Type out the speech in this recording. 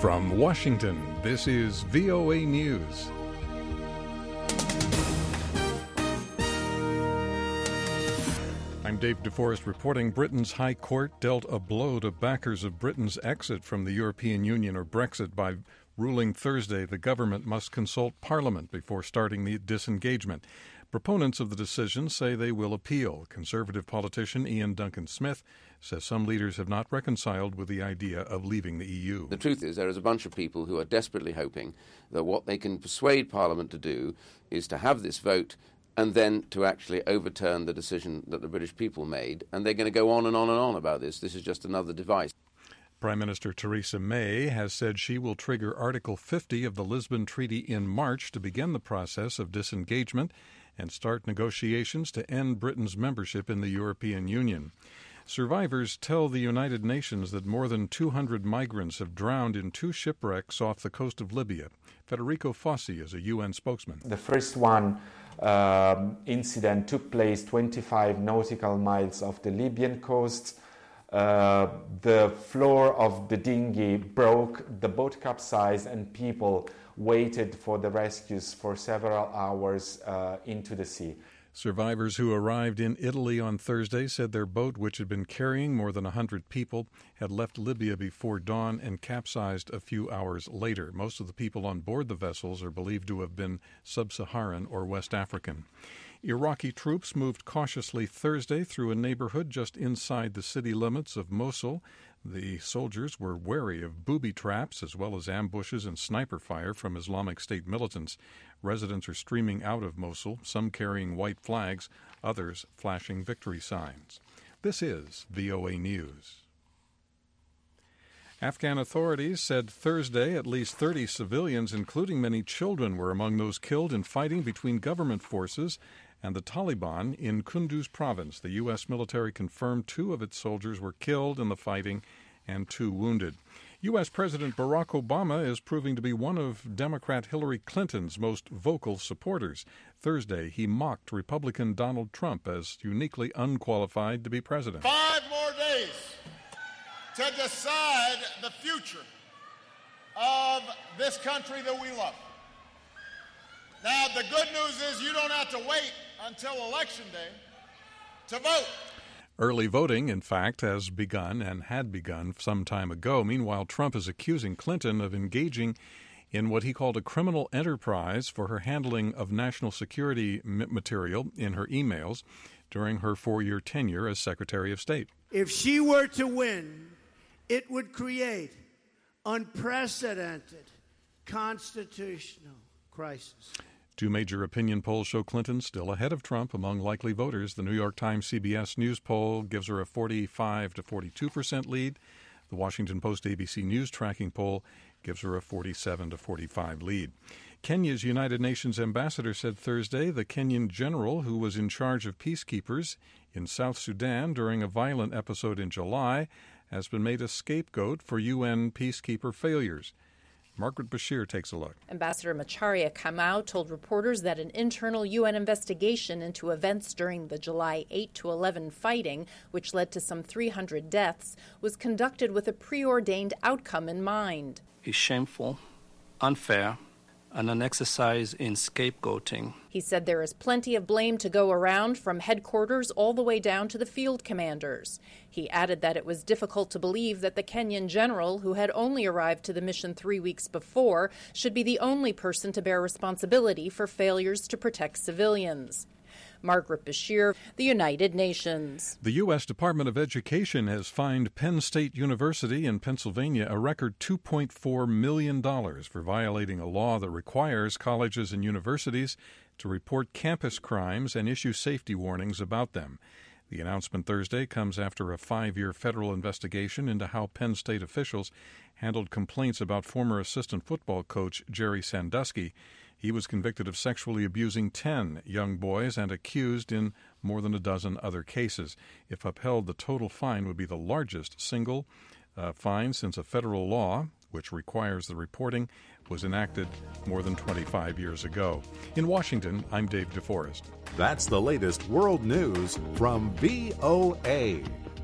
From Washington, this is VOA News. I'm Dave DeForest reporting. Britain's High Court dealt a blow to backers of Britain's exit from the European Union, or Brexit, by ruling Thursday the government must consult Parliament before starting the disengagement. Proponents of the decision say they will appeal. Conservative politician Ian Duncan Smith says some leaders have not reconciled with the idea of leaving the EU. The truth is there is a bunch of people who are desperately hoping that what they can persuade Parliament to do is to have this vote and then to actually overturn the decision that the British people made. And they're going to go on and on and on about this. This is just another device. Prime Minister Theresa May has said she will trigger Article 50 of the Lisbon Treaty in March to begin the process of disengagement and start negotiations to end Britain's membership in the European Union. Survivors tell the United Nations that more than 200 migrants have drowned in two shipwrecks off the coast of Libya. Federico Fossi is a UN spokesman. The first incident took place 25 nautical miles off the Libyan coast. The floor of the dinghy broke, the boat capsized, and people waited for the rescues for several hours into the sea. Survivors who arrived in Italy on Thursday said their boat, which had been carrying more than 100 people, had left Libya before dawn and capsized a few hours later. Most of the people on board the vessels are believed to have been sub-Saharan or West African. Iraqi troops moved cautiously Thursday through a neighborhood just inside the city limits of Mosul. The soldiers were wary of booby traps as well as ambushes and sniper fire from Islamic State militants. Residents are streaming out of Mosul, some carrying white flags, others flashing victory signs. This is VOA News. Afghan authorities said Thursday at least 30 civilians, including many children, were among those killed in fighting between government forces and the Taliban in Kunduz province. The U.S. military confirmed 2 of its soldiers were killed in the fighting and 2 wounded. U.S. President Barack Obama is proving to be one of Democrat Hillary Clinton's most vocal supporters. Thursday, he mocked Republican Donald Trump as uniquely unqualified to be president. 5 more days to decide the future of this country that we love. Now, the good news is you don't have to wait until Election Day to vote. Early voting, in fact, has begun and had begun some time ago. Meanwhile, Trump is accusing Clinton of engaging in what he called a criminal enterprise for her handling of national security material in her emails during her 4-year tenure as Secretary of State. If she were to win, it would create unprecedented constitutional crisis. 2 major opinion polls show Clinton still ahead of Trump among likely voters. The New York Times CBS News poll gives her a 45 to 42% lead. The Washington Post ABC News tracking poll gives her a 47 to 45 lead. Kenya's United Nations ambassador said Thursday the Kenyan general who was in charge of peacekeepers in South Sudan during a violent episode in July has been made a scapegoat for UN peacekeeper failures. Margaret Bashir takes a look. Ambassador Macharia Kamau told reporters that an internal UN investigation into events during the July 8 to 11 fighting, which led to some 300 deaths, was conducted with a preordained outcome in mind. It's shameful, unfair, and an exercise in scapegoating. He said there is plenty of blame to go around, from headquarters all the way down to the field commanders. He added that it was difficult to believe that the Kenyan general, who had only arrived to the mission 3 weeks before, should be the only person to bear responsibility for failures to protect civilians. Margaret Bashir, the United Nations. The U.S. Department of Education has fined Penn State University in Pennsylvania a record $2.4 million for violating a law that requires colleges and universities to report campus crimes and issue safety warnings about them. The announcement Thursday comes after a 5-year federal investigation into how Penn State officials handled complaints about former assistant football coach Jerry Sandusky. He was convicted of sexually abusing 10 young boys and accused in more than a dozen other cases. If upheld, the total fine would be the largest single fine since a federal law, which requires the reporting, was enacted more than 25 years ago. In Washington, I'm Dave DeForest. That's the latest world news from VOA.